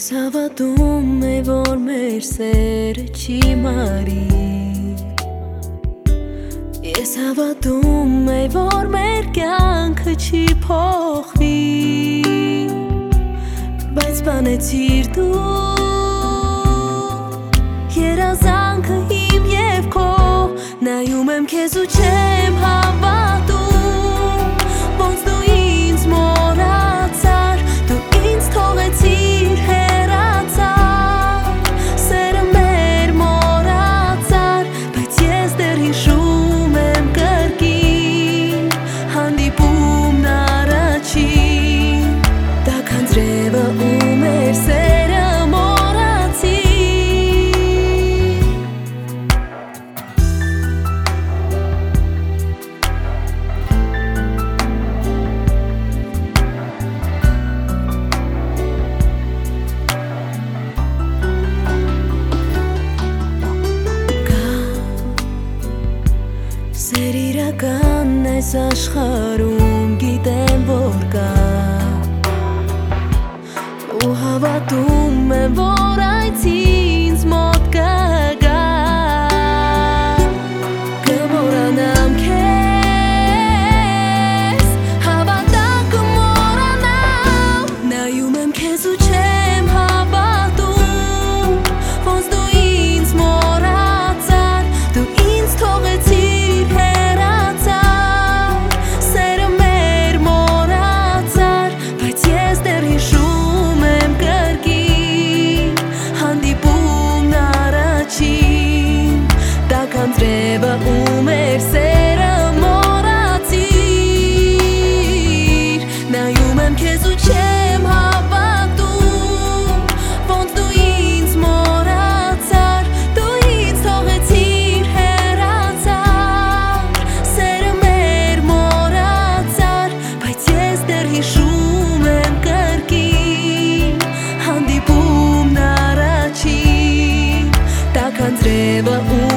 հավատում է, որ մեր սերը չի մարի Ես հավատում է, որ մեր կյանքը չի փոխվի Բայց բանեցիր դու Երազանքը իմ և քո Նայում եմ քեզ ու չեմ հավատում Ոնց դու ինձ մոռացար Դու ինձ թողեցիր հեռացար Սերը մեր մոռացար Բայց ես դեռ հիշում եմ կրկին Հանդիպումն առաջին Դա քանձրևը ու մեր սերը մոռացի Սեր իրական այս աշխարհում գիտեմ որ կա Ու հավատում եմ որ այդ ինձ մոտ կգա Կմոռանամ քեզ Հավատա կմոռանամ Նայում եմ քեզ ու չեմ հավատում Ոնց դու ինձ մոռացար Դու ինձ թողեցիր հեռացար Սերը մեր մոռացար Բայց ես դեռ հիշում եմ կրկին Հանդիպումն առաջին Դա քանձրևը ու մեր սերը մոռացիր Նայում եմ քեզ ու չեմ հավատում Ոնց դու ինձ մոռացար Դու ինձ թողեցիր հեռացար Սերը մեր մոռացար Բայց ես դեռ հիշում եմ կրկին Հանդիպումն առաջին Դա քանձրևը ու